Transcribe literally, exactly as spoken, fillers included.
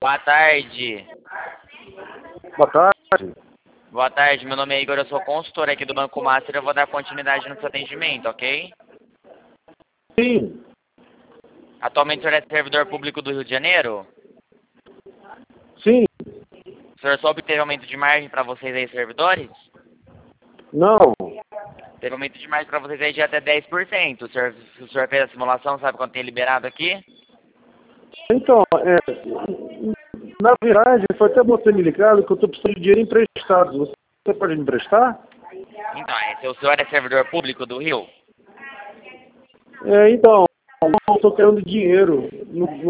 Boa tarde. Boa tarde. Boa tarde, meu nome é Igor, eu sou consultor aqui do Banco Master, eu vou dar continuidade no seu atendimento, ok? Sim. Atualmente o senhor é servidor público do Rio de Janeiro? Sim. O senhor soube que teve aumento de margem para vocês aí, servidores? Não. Teve aumento de margem para vocês aí de até dez por cento. O senhor, o senhor fez a simulação, sabe quanto tem liberado aqui? Então, é, na verdade, foi até você me ligado que eu estou precisando de dinheiro emprestado. Você pode me emprestar? Então, esse, o senhor é servidor público do Rio? É, então, eu estou querendo dinheiro. Não,